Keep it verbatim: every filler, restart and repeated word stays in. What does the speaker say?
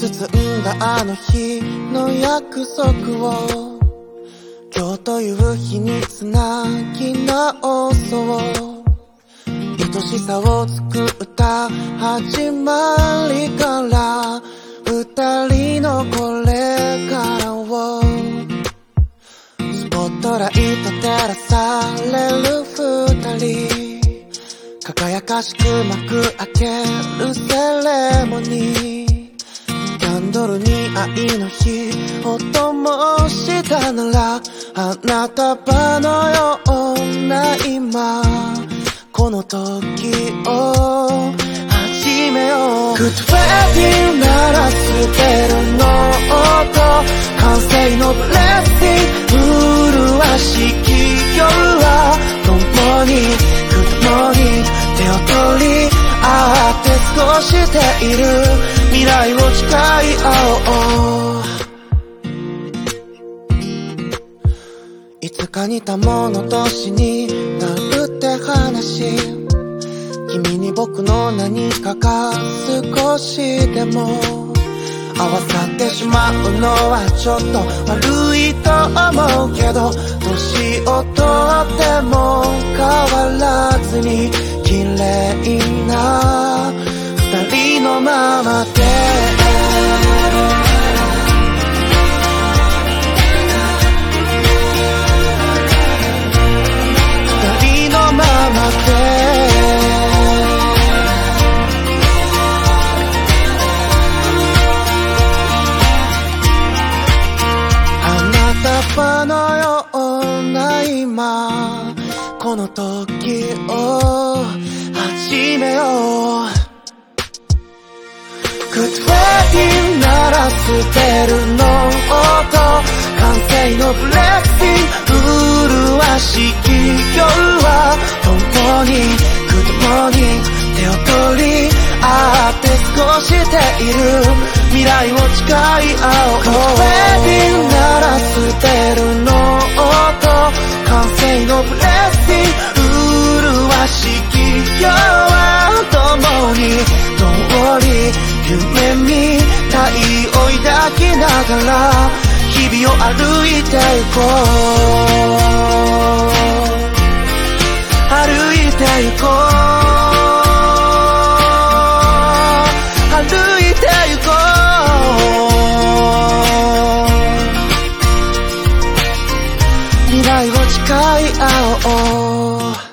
包んだあの日の約束を今日という日につなぎ直そう。愛しさを作った始まりから二人のこれからをスポットライト照らされる二人、輝かしく幕開けるセレモニー、キャンドルに愛の火を灯したなら花束のような今この時を始めよう。 Good wedding ならスベルの音、完成のブレッシング麗しき夜は共に Good morning 手を取り合って過ごしている未来を誓い合おう。いつか似たもの年になるって話、君に僕の何かが少しでも合わさってしまうのはちょっと悪いと思うけど、年をとっても変わらずに綺麗な二人のままで二人のままで花のような今この時を始めよう。 Good wedding ならスベルの音、完成のブレッシング麗しき夜は共に Good morning 手を取り合って過ごしている未来を誓い合おう。 Good wedding ならスベルの音、完成のブレッシング麗しき夜は共に Don't worry 夢みたい追い抱きながら日々を歩いてゆこう、歩いてゆこう、歩いてゆこう、未来を誓い合おう。